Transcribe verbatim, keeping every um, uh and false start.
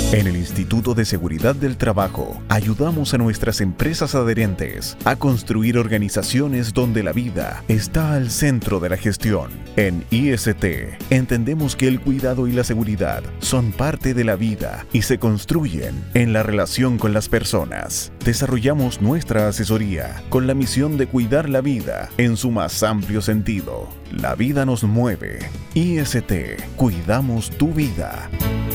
En el Instituto de Seguridad del Trabajo, ayudamos a nuestras empresas adherentes a construir organizaciones donde la vida está al centro de la gestión. En I S T, entendemos que el cuidado y la seguridad son parte de la vida y se construyen en la relación con las personas. Desarrollamos nuestra asesoría con la misión de cuidar la vida en su más amplio sentido. La vida nos mueve. I S T, cuidamos tu vida.